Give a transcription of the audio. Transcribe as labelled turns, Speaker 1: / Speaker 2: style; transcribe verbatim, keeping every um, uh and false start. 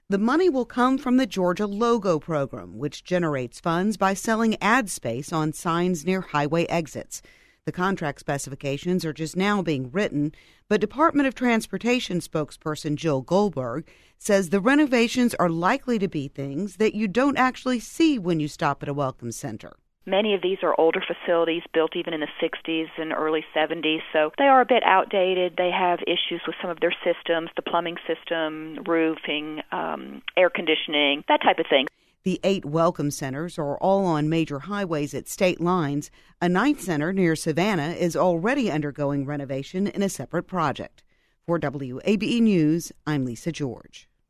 Speaker 1: The money will come from the Georgia Logo Program, which generates funds by selling ad space on signs near highway exits. The contract specifications are just now being written, but Department of Transportation spokesperson Jill Goldberg says the renovations are likely to be things that you don't actually see when you stop at a Welcome Center.
Speaker 2: Many of these are older facilities built even in the sixties and early seventies, so they are a bit outdated. They have issues with some of their systems, the plumbing system, roofing, um, air conditioning, that type of thing.
Speaker 1: The eight Welcome Centers are all on major highways at state lines. A ninth center near Savannah is already undergoing renovation in a separate project. For W A B E News, I'm Lisa George.